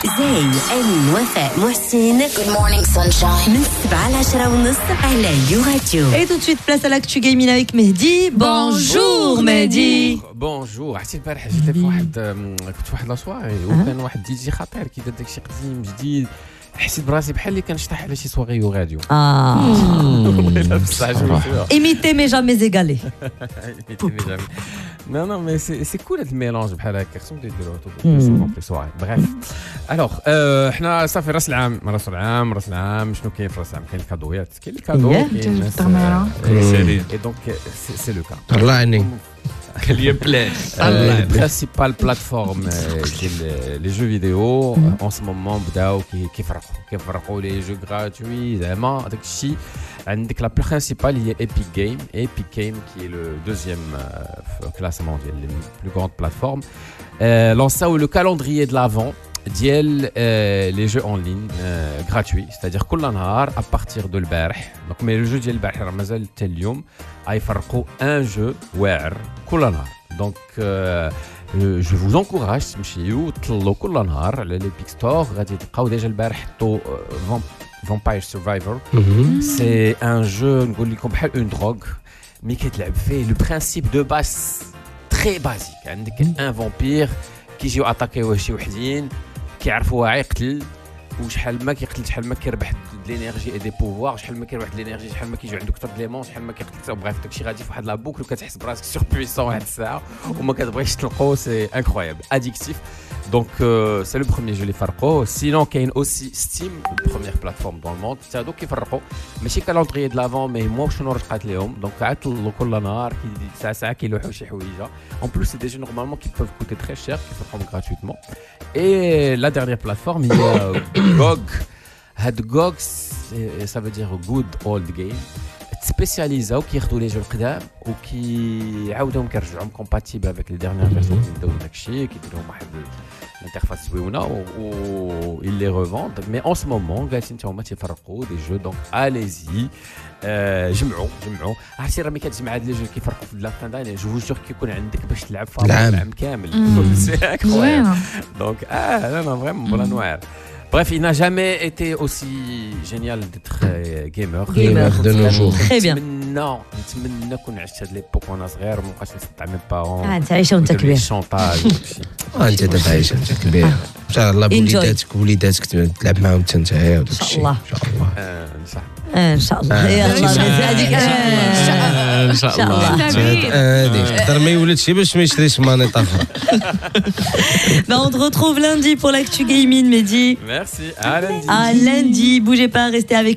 زاي أمين وفاء محسن. Good morning sunshine. من 7 ل 10 ونص على يو راديو. Et tout de suite, place à l'actu gaming avec Mehdi. Bonjour Mehdi. بونجور. عرفتي البارح جيت في واحد كنت في واحد لاسواغي وكان واحد دي جي خطير كي دار داكشي قديم جديد. حسيت براسي بحال اللي كنشطح على شي سواغي يو راديو. Imiter mais jamais égaler. Non, mais c'est cool le mélange بحال هكا خصهم يديروه souvent في سواغي. Bref. Alors حنا صافي راس العام شنو كاين في راس العام؟ كاين الكادويات كاين الكادو et donc c'est le cas. الله يعينك. La principale plateforme les jeux vidéo en ce moment بداو كيفرقوا les jeux gratuits زعما داكشي. عندك la principale هي Epic Game qui est le deuxième classement des plus grandes plateformes. Lançaو le calendrier de l'avant ديال les jeux en ligne gratuits, c'est-à-dire كل نهار à partir de البارح. Donc mais le jeu ديال البارح راه مازال حتى اليوم غيفرقوا un jeu واعر كل نهار. Donc je vous encourage تمشيو تطلعوا كل نهار على l'Epic Store. غادي تلقاو ديجا البارح حطوا Vampire Survivor. C'est un jeu نقول لكم بحال une drogue مي كتلعب فيه le principe de base très basique. عندك un vampire كيجيو اتاكيوه شي وحدين كيعرفوا يقتل وشحال ما كيقتل شحال ما كيربح لينيرجي اي دي بوفوار شحال ما كيربح لينيرجي شحال ما كيجيو عنده كثر ليمون شحال ما كيقتل. بريف داكشي غادي في واحد لا بوكل وكتحس براسك سور بويسون واحد الساعه وما كتبغيش تلقاو. سي انكرويابل اديكتيف. Donc c'est le premier jeu les farco. Sinon كاين aussi Steam, première plateforme dans le monde. C'est هادو كيفرقوا ماشي calendrier de l'avant mais moi شنو رقات لهم. Donc عطلوا كل نهار ساعه كيلوحوا شي حويجه. En plus c'est des jeux normalement qui peuvent coûter très cher qui se prennent gratuitement. Et la dernière plateforme il y a GOG. GOG ça veut dire Good Old Game. spécialisés كياخذوا لي جو القدام وكيعاودوهم كيرجعوهم كومباتيبل افيك لي ديرنيير فيرسيون داو داكشي كيديروا واحد الانترفاس زوينه و ils les revendent. Mais en ce moment جالسين حتى هما تيفرقوا دي جو. دونك اليزي جمعوا عرفتي راه ملي كتجمع هاد لي جو كيفرقوا في لافان داني جو جور كيكون عندك باش تلعب في العام كامل. دونك non vraiment بلا نوار. Bref, il n'a jamais été aussi génial d'être gamer de nos jours. Très bien. نتمنى كون عشت هاد ليبوك وانا صغير وما بقاش نصدع من بارون. انت عايشه وانت كبير. الشونطاج انت دابا عايشه انت كبير. ان شاء الله وليداتك تلعب معاهم حتى نتايا وداك الشيء. ان شاء الله. ان شاء الله. يلا هذيك ان شاء الله. هذه تقدر ما يولدش باش ما يشريش مانيطه اخرى. On te retrouve lundi pour l'actu gaming, Mehdi. Merci. À lundi. À lundi. Bougez pas, restez avec